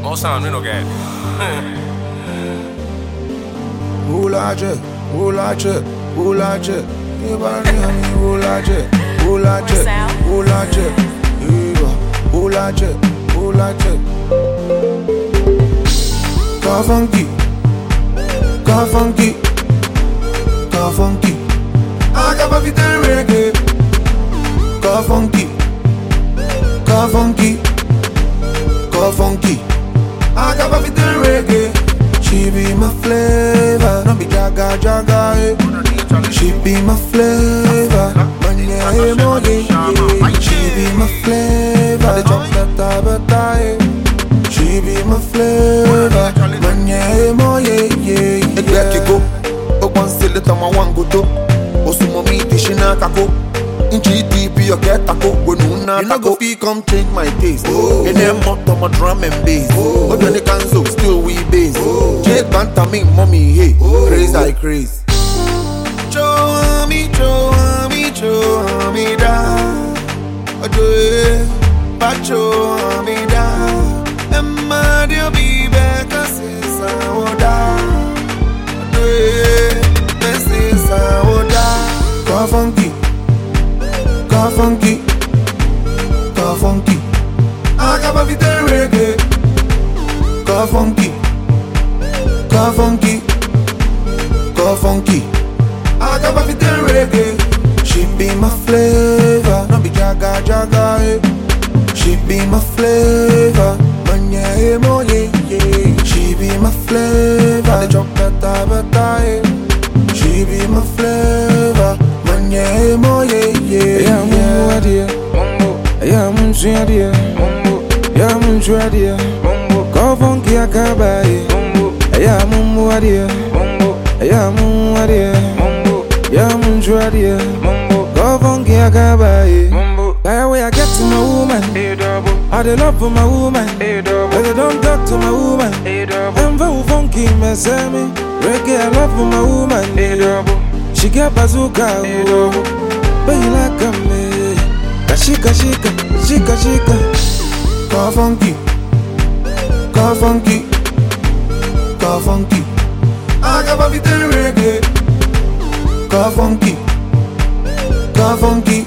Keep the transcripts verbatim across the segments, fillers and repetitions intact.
All sound, we no get. Ulaje, ulaje, ulaje. Ibani ami ulaje, ulaje, ulaje. Iba, ulaje, ulaje. Ka funky, ka funky, ka funky. Aga pa vita reggae. Ka funky, ka funky, ka funky. Aga pa vita reggae. She be my flavor, no be jaga jaga. Eh. She be my flavor, manya emoji. She be my flavor, the chocolate bata. Eh. She be my flavor, manya emoji. Egbe kiko, okwan sele tama wango to. Osumo mi tishina kako. Inchi deep you get tako. You no go feel come change my taste. Oh. And then more to my drum and bass. Oh. But when the cancel still we bass. Oh. Jake Banta me mommy hey. Oh. Craze I craze. Show me, show me, show me down. Ojoe, but show me down. Emma dear be back as is oda. Ojoe, this is oda. Ka funky, ka funky, ka funky. Aga pa vita reggae. Ka funky, ka funky, ka funky. Aga pa vita reggae. She be my flavor, no be jaga jaga. Eh. She be my flavor, manya emoji. Yeah. She be my flavor, the chocolate bata. Eh. She be my flavor, manya emoji. Yeah, yeah, mumbo adia, mumbo, yeah, mumbo adia, mumbo, yeah, mumbo adia, mumbo. Ka funky akabaye, mumbo, yeah, mumbo adia, mumbo, yeah, mumbo adia, mumbo, yeah, mumbo adia, mumbo. Ka funky akabaye, mumbo. That way I get to my woman, a double. I dey love for my woman, a double. I don't talk to my woman, a double. I'm very funky, me say me. Reggae, I love for my woman, a double. She get bazooka, a double. But you like a me, kashika shika, shika shika. Ka funky, ka funky, ka funky. Aga pa vita reggae. Ka funky, ka funky,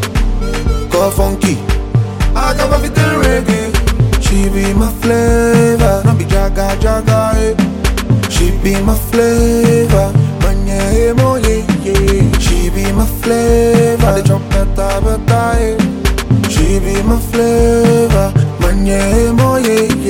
ka funky. Aga pa vita reggae. She be my flavor, no be jaga jaga. Eh. She be my flavor, manya emoji. Yeah. She be my flavor, the chocolate bata. Eh. She be my flavor, manya emoji.